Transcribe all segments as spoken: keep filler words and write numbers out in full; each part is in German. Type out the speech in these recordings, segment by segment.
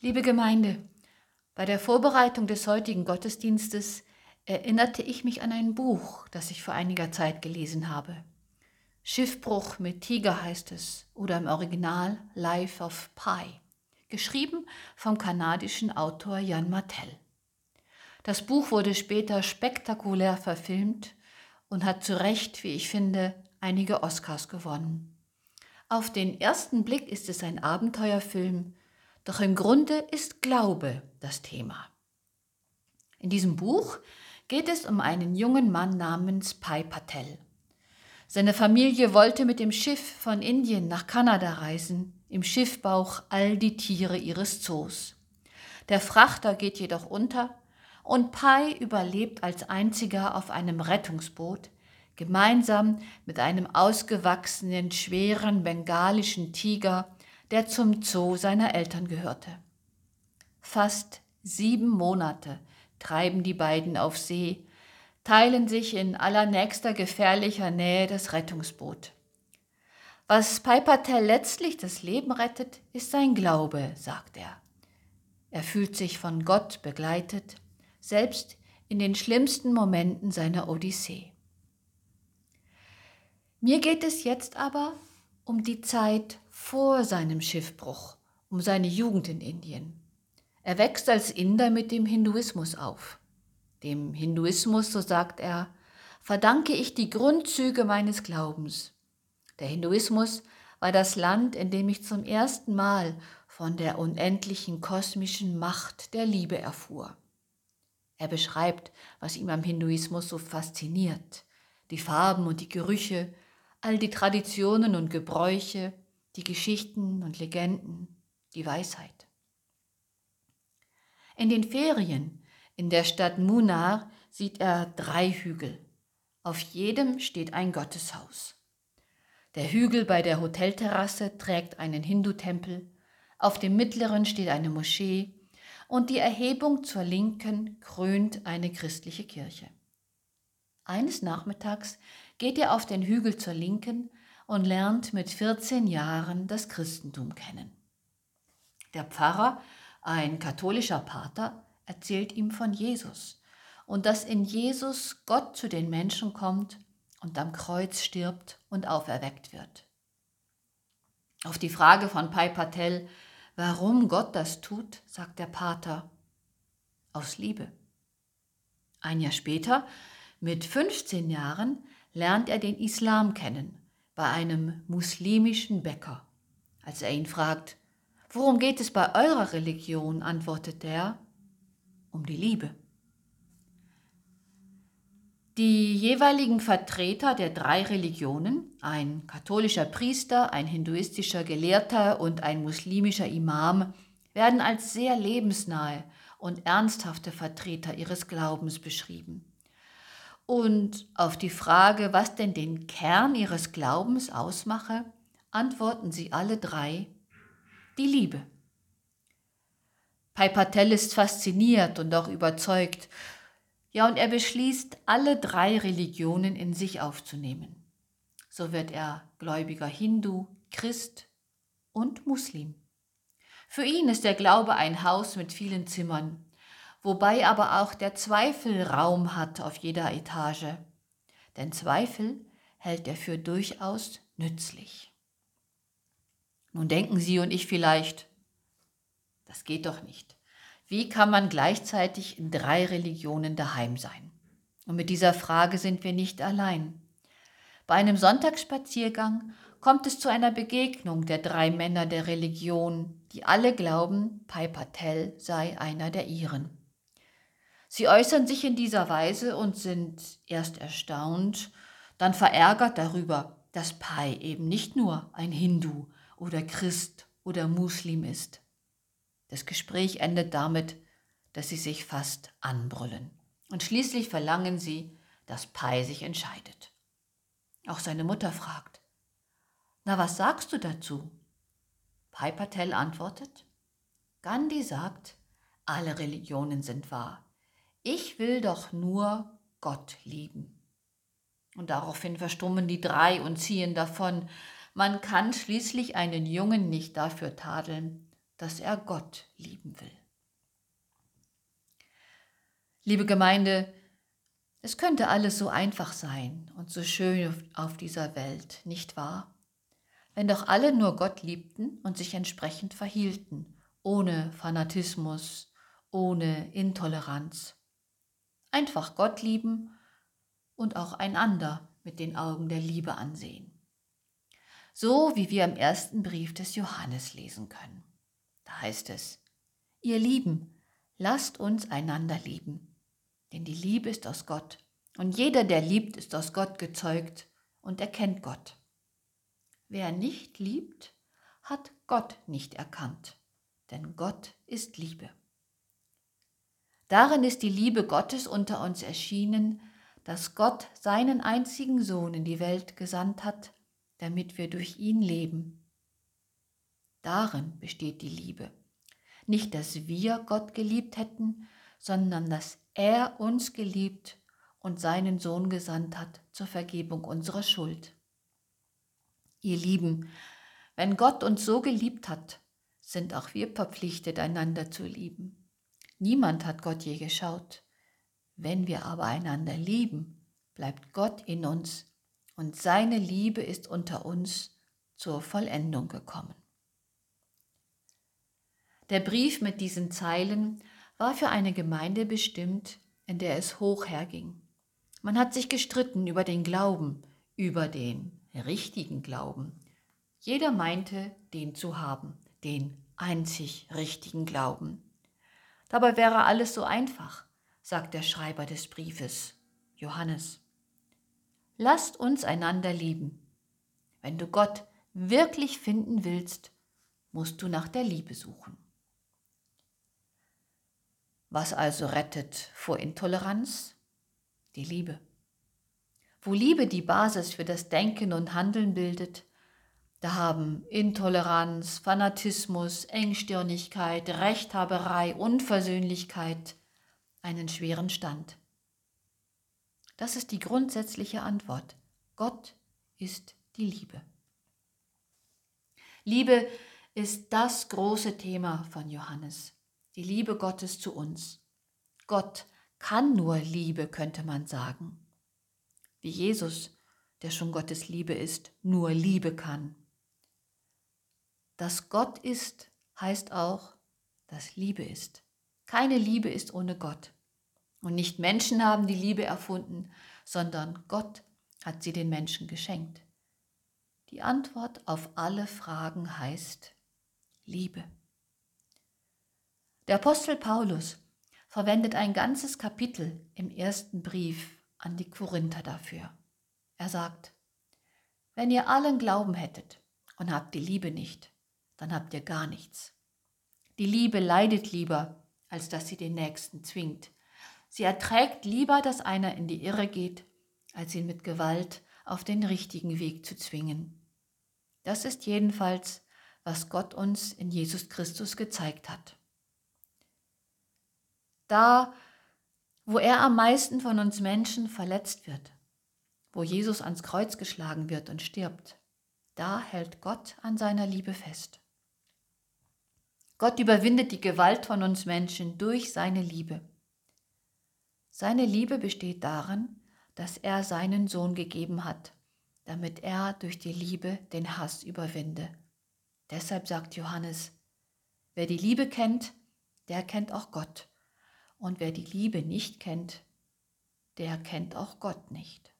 Liebe Gemeinde, bei der Vorbereitung des heutigen Gottesdienstes erinnerte ich mich an ein Buch, das ich vor einiger Zeit gelesen habe. Schiffbruch mit Tiger heißt es, oder im Original Life of Pi, geschrieben vom kanadischen Autor Jan Martel. Das Buch wurde später spektakulär verfilmt und hat zu Recht, wie ich finde, einige Oscars gewonnen. Auf den ersten Blick ist es ein Abenteuerfilm, doch im Grunde ist Glaube das Thema. In diesem Buch geht es um einen jungen Mann namens Pai Patel. Seine Familie wollte mit dem Schiff von Indien nach Kanada reisen, im Schiffbauch all die Tiere ihres Zoos. Der Frachter geht jedoch unter und Pai überlebt als einziger auf einem Rettungsboot, gemeinsam mit einem ausgewachsenen, schweren bengalischen Tiger, der zum Zoo seiner Eltern gehörte. Fast sieben Monate treiben die beiden auf See, teilen sich in allernächster gefährlicher Nähe das Rettungsboot. Was Pai Patel letztlich das Leben rettet, ist sein Glaube, sagt er. Er fühlt sich von Gott begleitet, selbst in den schlimmsten Momenten seiner Odyssee. Mir geht es jetzt aber um die Zeit vor seinem Schiffbruch, um seine Jugend in Indien. Er wächst als Inder mit dem Hinduismus auf. Dem Hinduismus, so sagt er, verdanke ich die Grundzüge meines Glaubens. Der Hinduismus war das Land, in dem ich zum ersten Mal von der unendlichen kosmischen Macht der Liebe erfuhr. Er beschreibt, was ihm am Hinduismus so fasziniert, die Farben und die Gerüche, all die Traditionen und Gebräuche, die Geschichten und Legenden, die Weisheit. In den Ferien in der Stadt Munnar sieht er drei Hügel. Auf jedem steht ein Gotteshaus. Der Hügel bei der Hotelterrasse trägt einen Hindu-Tempel, auf dem mittleren steht eine Moschee und die Erhebung zur Linken krönt eine christliche Kirche. Eines Nachmittags geht er auf den Hügel zur Linken und lernt mit vierzehn Jahren das Christentum kennen. Der Pfarrer, ein katholischer Pater, erzählt ihm von Jesus und dass in Jesus Gott zu den Menschen kommt und am Kreuz stirbt und auferweckt wird. Auf die Frage von Pai Patel, warum Gott das tut, sagt der Pater, aus Liebe. Ein Jahr später, mit fünfzehn Jahren, lernt er den Islam kennen, bei einem muslimischen Bäcker. Als er ihn fragt, worum geht es bei eurer Religion, antwortet er, um die Liebe. Die jeweiligen Vertreter der drei Religionen, ein katholischer Priester, ein hinduistischer Gelehrter und ein muslimischer Imam, werden als sehr lebensnahe und ernsthafte Vertreter ihres Glaubens beschrieben. Und auf die Frage, was denn den Kern ihres Glaubens ausmache, antworten sie alle drei, die Liebe. Pai Patel ist fasziniert und auch überzeugt. Ja, und er beschließt, alle drei Religionen in sich aufzunehmen. So wird er gläubiger Hindu, Christ und Muslim. Für ihn ist der Glaube ein Haus mit vielen Zimmern, wobei aber auch der Zweifel Raum hat auf jeder Etage. Denn Zweifel hält er für durchaus nützlich. Nun denken Sie und ich vielleicht, das geht doch nicht. Wie kann man gleichzeitig in drei Religionen daheim sein? Und mit dieser Frage sind wir nicht allein. Bei einem Sonntagsspaziergang kommt es zu einer Begegnung der drei Männer der Religion, die alle glauben, Pai Patel sei einer der ihren. Sie äußern sich in dieser Weise und sind erst erstaunt, dann verärgert darüber, dass Pai eben nicht nur ein Hindu oder Christ oder Muslim ist. Das Gespräch endet damit, dass sie sich fast anbrüllen. Und schließlich verlangen sie, dass Pai sich entscheidet. Auch seine Mutter fragt, na, was sagst du dazu? Pai Patel antwortet, Gandhi sagt, alle Religionen sind wahr. Ich will doch nur Gott lieben. Und daraufhin verstummen die drei und ziehen davon. Man kann schließlich einen Jungen nicht dafür tadeln, dass er Gott lieben will. Liebe Gemeinde, es könnte alles so einfach sein und so schön auf dieser Welt, nicht wahr? Wenn doch alle nur Gott liebten und sich entsprechend verhielten, ohne Fanatismus, ohne Intoleranz. Einfach Gott lieben und auch einander mit den Augen der Liebe ansehen. So wie wir im ersten Brief des Johannes lesen können. Da heißt es: Ihr Lieben, lasst uns einander lieben, denn die Liebe ist aus Gott, und jeder, der liebt, ist aus Gott gezeugt und erkennt Gott. Wer nicht liebt, hat Gott nicht erkannt, denn Gott ist Liebe. Darin ist die Liebe Gottes unter uns erschienen, dass Gott seinen einzigen Sohn in die Welt gesandt hat, damit wir durch ihn leben. Darin besteht die Liebe. Nicht, dass wir Gott geliebt hätten, sondern dass er uns geliebt und seinen Sohn gesandt hat zur Vergebung unserer Schuld. Ihr Lieben, wenn Gott uns so geliebt hat, sind auch wir verpflichtet, einander zu lieben. Niemand hat Gott je geschaut. Wenn wir aber einander lieben, bleibt Gott in uns und seine Liebe ist unter uns zur Vollendung gekommen. Der Brief mit diesen Zeilen war für eine Gemeinde bestimmt, in der es hoch herging. Man hat sich gestritten über den Glauben, über den richtigen Glauben. Jeder meinte, den zu haben, den einzig richtigen Glauben. Dabei wäre alles so einfach, sagt der Schreiber des Briefes, Johannes. Lasst uns einander lieben. Wenn du Gott wirklich finden willst, musst du nach der Liebe suchen. Was also rettet vor Intoleranz? Die Liebe. Wo Liebe die Basis für das Denken und Handeln bildet, da haben Intoleranz, Fanatismus, Engstirnigkeit, Rechthaberei, Unversöhnlichkeit einen schweren Stand. Das ist die grundsätzliche Antwort. Gott ist die Liebe. Liebe ist das große Thema von Johannes, die Liebe Gottes zu uns. Gott kann nur Liebe, könnte man sagen. Wie Jesus, der schon Gottes Liebe ist, nur Liebe kann. Dass Gott ist, heißt auch, dass Liebe ist. Keine Liebe ist ohne Gott. Und nicht Menschen haben die Liebe erfunden, sondern Gott hat sie den Menschen geschenkt. Die Antwort auf alle Fragen heißt Liebe. Der Apostel Paulus verwendet ein ganzes Kapitel im ersten Brief an die Korinther dafür. Er sagt: Wenn ihr allen Glauben hättet und habt die Liebe nicht, dann habt ihr gar nichts. Die Liebe leidet lieber, als dass sie den Nächsten zwingt. Sie erträgt lieber, dass einer in die Irre geht, als ihn mit Gewalt auf den richtigen Weg zu zwingen. Das ist jedenfalls, was Gott uns in Jesus Christus gezeigt hat. Da, wo er am meisten von uns Menschen verletzt wird, wo Jesus ans Kreuz geschlagen wird und stirbt, da hält Gott an seiner Liebe fest. Gott überwindet die Gewalt von uns Menschen durch seine Liebe. Seine Liebe besteht darin, dass er seinen Sohn gegeben hat, damit er durch die Liebe den Hass überwinde. Deshalb sagt Johannes: Wer die Liebe kennt, der kennt auch Gott. Und wer die Liebe nicht kennt, der kennt auch Gott nicht.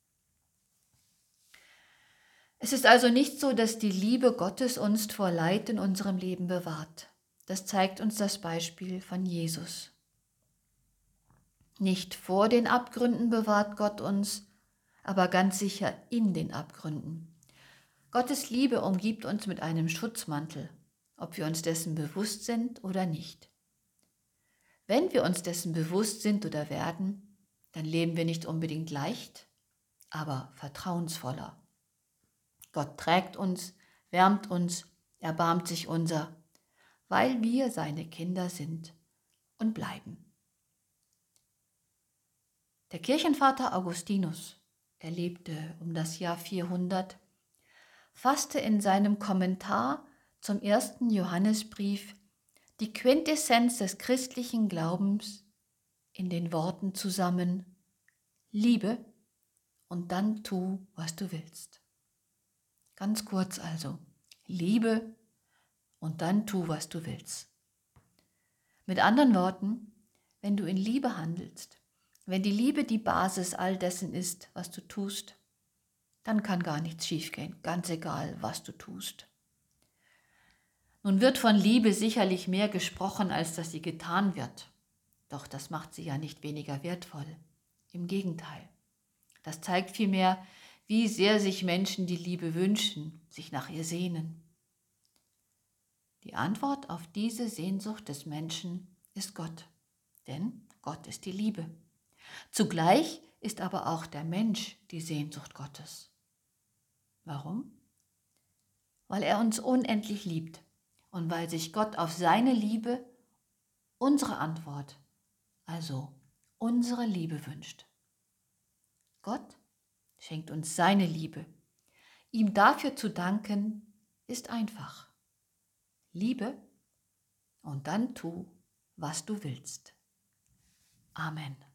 Es ist also nicht so, dass die Liebe Gottes uns vor Leid in unserem Leben bewahrt. Das zeigt uns das Beispiel von Jesus. Nicht vor den Abgründen bewahrt Gott uns, aber ganz sicher in den Abgründen. Gottes Liebe umgibt uns mit einem Schutzmantel, ob wir uns dessen bewusst sind oder nicht. Wenn wir uns dessen bewusst sind oder werden, dann leben wir nicht unbedingt leicht, aber vertrauensvoller. Gott trägt uns, wärmt uns, erbarmt sich unser, weil wir seine Kinder sind und bleiben. Der Kirchenvater Augustinus, er lebte um das Jahr vierhundert, fasste in seinem Kommentar zum ersten Johannesbrief die Quintessenz des christlichen Glaubens in den Worten zusammen: Liebe und dann tu, was du willst. Ganz kurz also: Liebe und dann tu, was du willst. Mit anderen Worten, wenn du in Liebe handelst, wenn die Liebe die Basis all dessen ist, was du tust, dann kann gar nichts schiefgehen, ganz egal, was du tust. Nun wird von Liebe sicherlich mehr gesprochen, als dass sie getan wird. Doch das macht sie ja nicht weniger wertvoll. Im Gegenteil. Das zeigt vielmehr, wie sehr sich Menschen die Liebe wünschen, sich nach ihr sehnen. Die Antwort auf diese Sehnsucht des Menschen ist Gott, denn Gott ist die Liebe. Zugleich ist aber auch der Mensch die Sehnsucht Gottes. Warum? Weil er uns unendlich liebt und weil sich Gott auf seine Liebe unsere Antwort, also unsere Liebe wünscht. Gott schenkt uns seine Liebe. Ihm dafür zu danken, ist einfach. Liebe und dann tu, was du willst. Amen.